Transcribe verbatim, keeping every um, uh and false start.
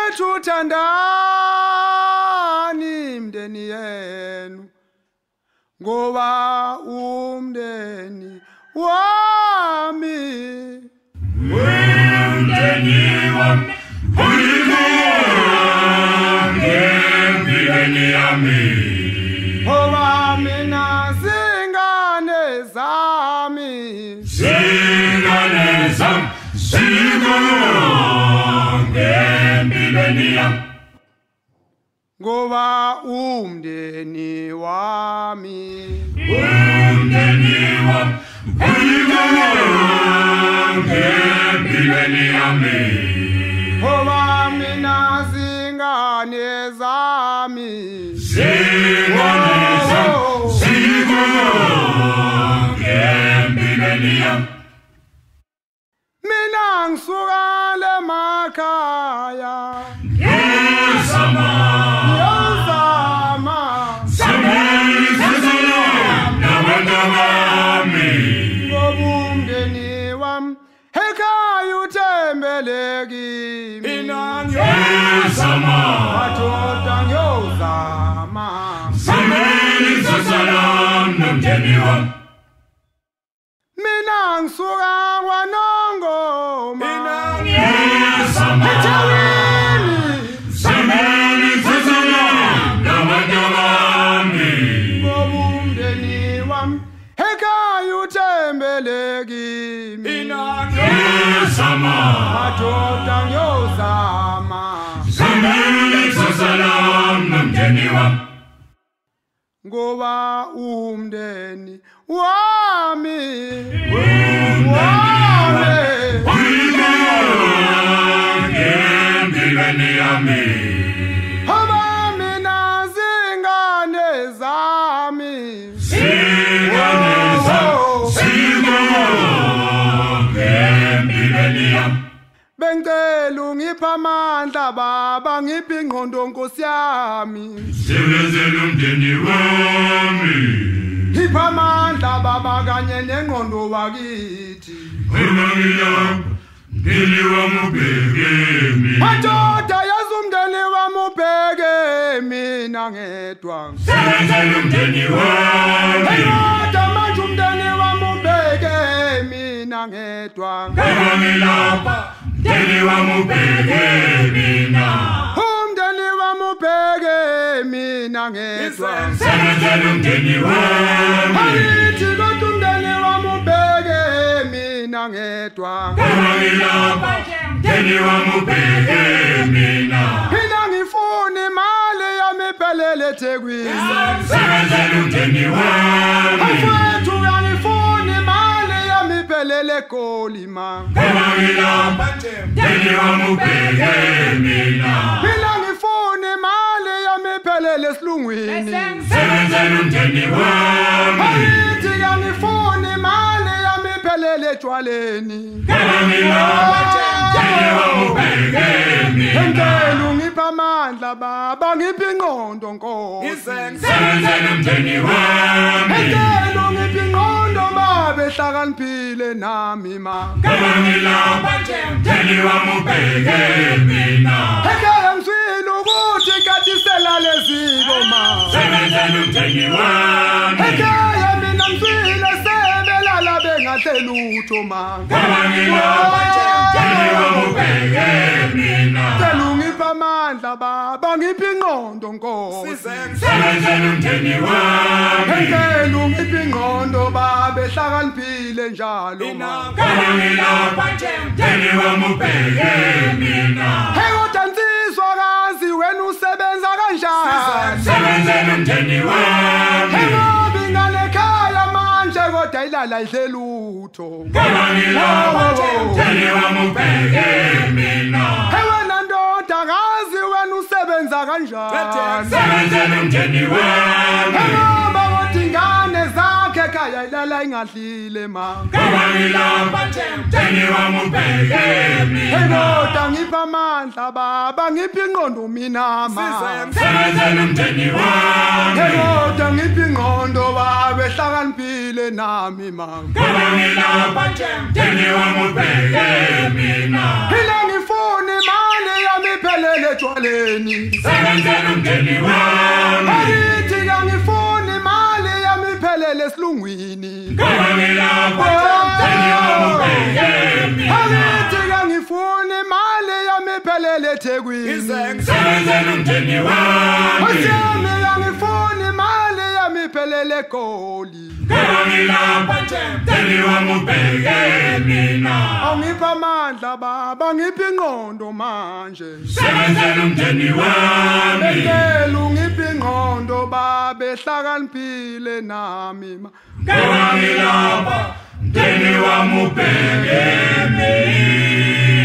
bafowethu thandani imndeni yenu ngoba umndeni wami umndeni wami ngempilweni yami ngoba mina zingane zami zingane zami ngempilweni yami ngoba umndeni wami umndeni wami ngempilweni yami ngoba mina zingane zami zingane zami ngempilweni yami mina ngisuka lemakhaya ngiyazama ngiyazama samazizana nabantu bami ngoba umndeni wami ekhaya uthembele kimi mina ngiyazama madoda ngiyozama samazizana nomndeni wami mina ngisuka kwaNongoma mina ngiyazama eThekwini samazizana nabantu bami ngoba umndeni wami ekhaya uthembele kimi mina ngiyazama madoda ngiyozama samazizana nomndeni wami ngoba umndeni wami ngempilweni yami ngoba mina zingane zami zingane zami ngempilweni yami bengicela ungipha amandla baba ngiphi ingqondo nkosi yami sebenzela umndeni wami ngipha amandla baba kanye nengqondo wakithi uma ngilapha umndeni wami ubheke mina madoda yazi umndeni wami ubheke mina ngedwa sebenzela umndeni wami madoda manje umndeni wami ubheke mina ngedwa uma ngilapha umndeni wami ubheke mina umndeni wami ubheke mina ngedwa sebenzela umndeni wami angithi kodwa umndeni wami ubheke mina ngedwa uma ngilapha umndeni wami ubheke mina mina ngifuna imali yami iphelele eThekwini sebenzela umndeni wami mfowethu uyangifuna imali yami iphelele eGoli ma uma ngilapha umndeni wami ubheke mina mina ngifuna imali yami iphelele esilungwini sebenzela umndeni wami angithi ngifuna imali yami iphelele etshwaleni uma ngilapha umndeni wami ubheke mina ngicela ungipha amandla baba ngiphi ingqondo nkosi sebenzela umndeni wami ngicela ungiphi ingqondo baba ehlakaniphile nami ma uma ngilapha umndeni wami ubheke mina ekhaya ngizwile ukuthi kade selale ziko ma sebenzela umndeni wami ekhaya mina ngizwile sebelala bengahle lutho ma uma ngilapha umndeni wami ubheke mina ngicela ungipha amandla baba ngiphi ingqondo nkosi sebenzela umndeni wami ngicela ungiphi ingqondo baba ehlakaniphile njalo ma uma ngilapha umndeni wami ubheke mina kodwa nsizwa kazi wena usebenza kanjani sebenzela umndeni wami ngoba ingane ekhaya manje kodwa ilala idle lutho uma ngilapha umndeni wami ubheke mina wena ndoda kazi wena usebenza kanjani sebenzela umndeni wami ngoba kodwa ingane zakhe ekhaya ilala ingadlile ma uma ngilapha umndeni wami ubheke mina kodwa ngipha amandla baba ngiphi ingqondo mina ma sebenzela umndeni wami kodwa ngiphi ingqondo baba ehlakaniphile nami ma uma ngilapha umndeni wami ubheke mina phela ngifuna imali yami iphelele emaleni sebenzela umndeni wami Angithi angifuni imali yami iphelele esilungwini ngoba ngilapha umndeni wami ubheke mina Angithi angifuni imali yami iphelele eThekwini sebenzela umndeni wami Asiyami angifuni imali yami iphelele eGoli ngoba ngilapha umndeni wami ubheke mina Angipha amandla baba ngiphi ingqondo manje sebenzela umndeni wami Ngicela ungiphi ingqondo baba ehlakaniphile nami ma ngoba ngilapha umndeni wami ubheke mina